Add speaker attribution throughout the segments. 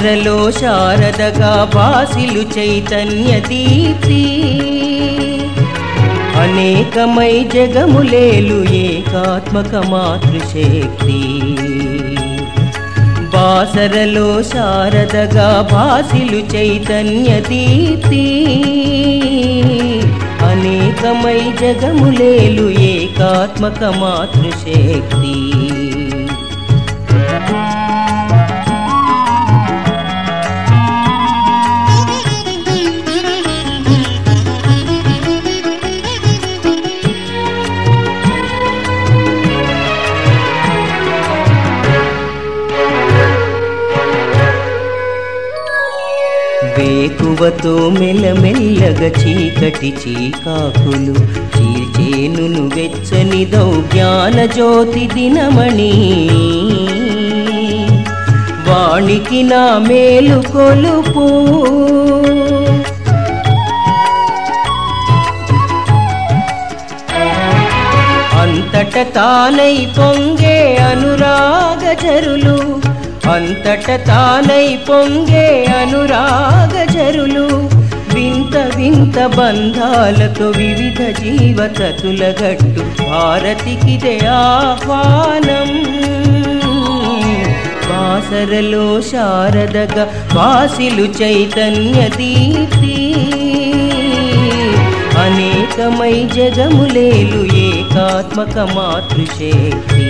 Speaker 1: బాసరలో శారదగా భాసిల్లు చైతన్య దీప్తి అనేకమై జగములేలు ఏకాత్మక మాతృశక్తి బాసరలో శారదగా భాసిల్లు చైతన్య దీప్తి అనేకమై జగములేలు ఏకాత్మక మాతృశక్తి వేకువతో మెల్లమెల్లగా చీకటి చీకాకులు చీల్చేను వెచ్చనిదౌ జ్ఞాన జ్యోతి దినమణి వాణికి నా మేలు కొలుపు అంతట తానై పొంగే అనురాగ జరులు అంతట తానై పొంగే అనురాగ జరులు వింత వింత బంధాలతో వివిధ జీవతతుల గట్టు భారతికిదే ఆహ్వానం బాసరలో శారదగా భాసిల్లు చైతన్య దీప్తి అనేకమై జగములేలు ఏకాత్మక మాతృశక్తి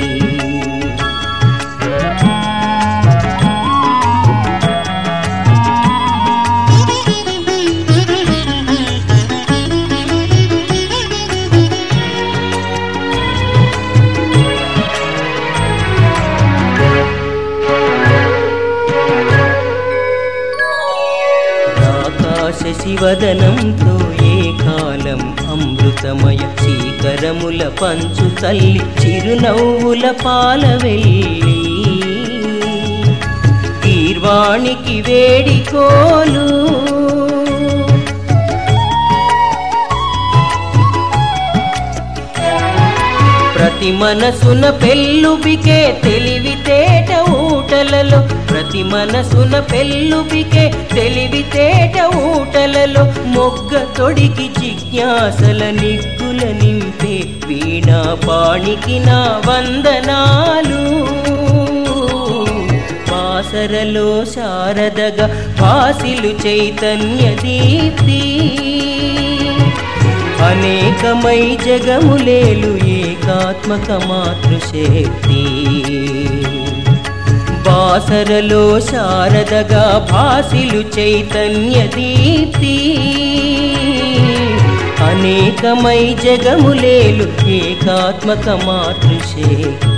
Speaker 1: శశివదనంతో ఏ కాలం అమృతమయ శీకరముల పంచు తల్లి చిరునవ్వుల పాలవెల్లి గీర్వాణికి వేడికోలు ప్రతి మనసున పెళ్ళుబికే తెలివితేట ఊటలలో ప్రతి మనసున పెళ్ళుబికే తెలివితేట ఊటలలో మొగ్గ తొడికి జిజ్ఞాసల నిగ్గుల నింపే వీణా పాణికి నా వందనాలు బాసరలో శారదగా భాసిల్లు చైతన్య దీప్తి అనేకమై జగములేలు ఏకాత్మక మాతృశక్తి బాసరలో శారదగా భాసిల్లు చైతన్య దీప్తి అనేకమై జగములేలు ఏకాత్మక మాతృశక్తి